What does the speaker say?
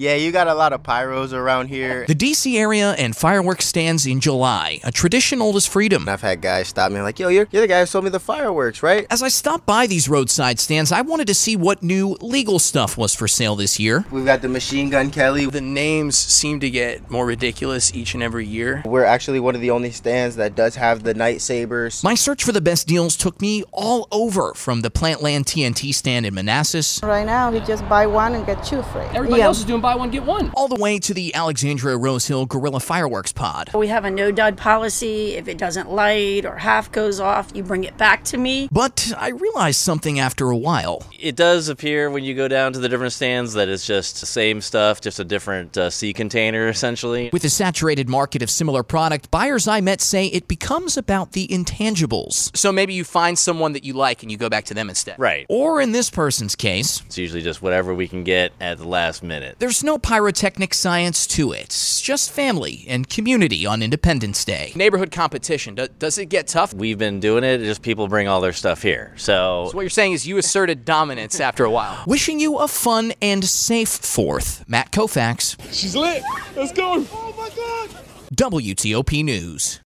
Yeah, you got a lot of pyros around here. The D.C. area and fireworks stands in July, a tradition old as freedom. I've had guys stop me like, yo, you're the guy who sold me the fireworks, right? As I stopped by these roadside stands, I wanted to see what new legal stuff was for sale this year. We've got the Machine Gun Kelly. The names seem to get more ridiculous each and every year. We're actually one of the only stands that does have the Night Sabers. My search for the best deals took me all over, from the Plantland TNT stand in Manassas. Right now, we just buy one and get two free. Everybody else is doing buy one, get one. All the way to the Alexandria Rose Hill Guerrilla Fireworks Pod. We have a no-dud policy. If it doesn't light or half goes off, you bring it back to me. But I realized something after a while. It does appear when you go down to the different stands that it's just the same stuff, just a different sea container, essentially. With a saturated market of similar product, buyers I met say it becomes about the intangibles. So maybe you find someone that you like and you go back to them instead. Right. Or in this person's case, It's usually just whatever we can get at the last minute. there's no pyrotechnic science to it. It's just family and community on Independence Day. Neighborhood competition, does it get tough? We've been doing it, just people bring all their stuff here. So what you're saying is you asserted dominance after a while. Wishing you a fun and safe 4th. Matt Koufax. She's lit. Let's go. Oh my God. WTOP News.